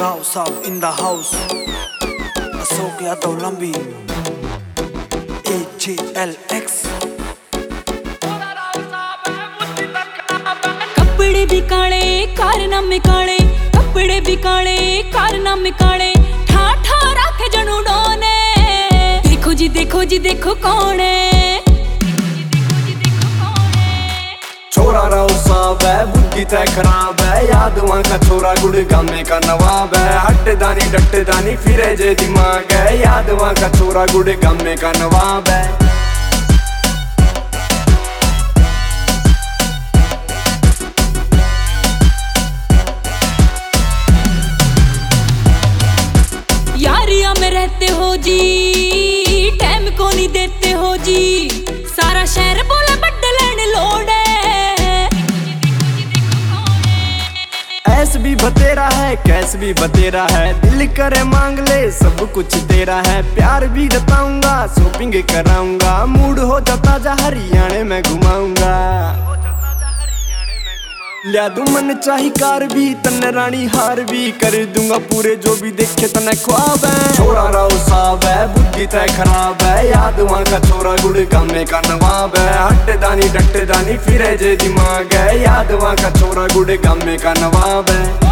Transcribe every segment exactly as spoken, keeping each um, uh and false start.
Rao Saab in the house. Ashok Yadav Lambi. A G L X. कपड़े भी काले कारनामे काले, कपड़े भी काले कारनामे काले, ठा ठा रखे जनू डोने। देखो जी देखो जी देखो कौन है, छोरा राव साहब है, बुद्धि तय खराब है, यादवां का छोरा गुड़गामे का नवाब है। हट दानी डट दानी फिरे जे दिमाग है, यादवां का छोरा गुड़गामे का नवाब है। यारिया में रहते हो जी, टाइम को नहीं देते हो जी, सारा शहर बोले बड्डे लेने लोड़े। ऐस भी बतेरा है कैस भी बतेरा है, दिल करे मांग ले सब कुछ तेरा है। प्यार भी जताऊंगा शॉपिंग कराऊंगा, मूड हो जाता जा हरियाणे में घुमाऊंगा। लिया दूं मन चाही कार भी, तन रानी हार भी, कर दूंगा पूरे जो भी देखे तने ख्वाब है। छोरा राव साहब है, बुद्धि तय खराब है, यादवां का छोरा गुड़गामे का नवाब है। हट दानी डट दानी फिरे जे दिमाग है, यादवां का छोरा गुड़गामे का नवाब है।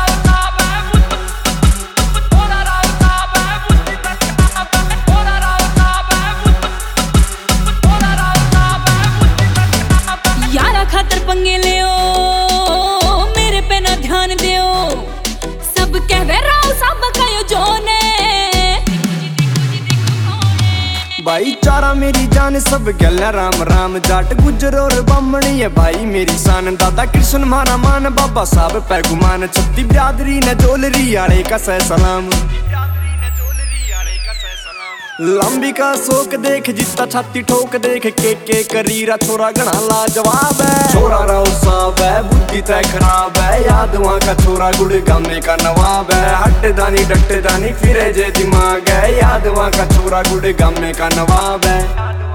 यारा खातर पंगे ले मेरे पे ना ध्यान दियो, सब कहवे राव साहब का यो जोने। भाईचारा मेरी जान सब गल्ला राम राम, जाट गुजर और बामणी है भाई मेरी शान। दादा कृष्ण मारा मान, बाबा साहब पे गुमान, छत्ती बिरादरी ने जोलरी आड़े का सह सलाम। लंबी का शोक देख जितना छाती ठोक देख, के के करीरा छोरा गणा लाजवाब है। छोरा राव साहब है, बुद्धि तय खराब है, यादवां का छोरा गुड़गामे का नवाब है। हट दानी डट दानी फिरे जे दिमाग है, यादवां का छोरा गुड़गामे का नवाब है।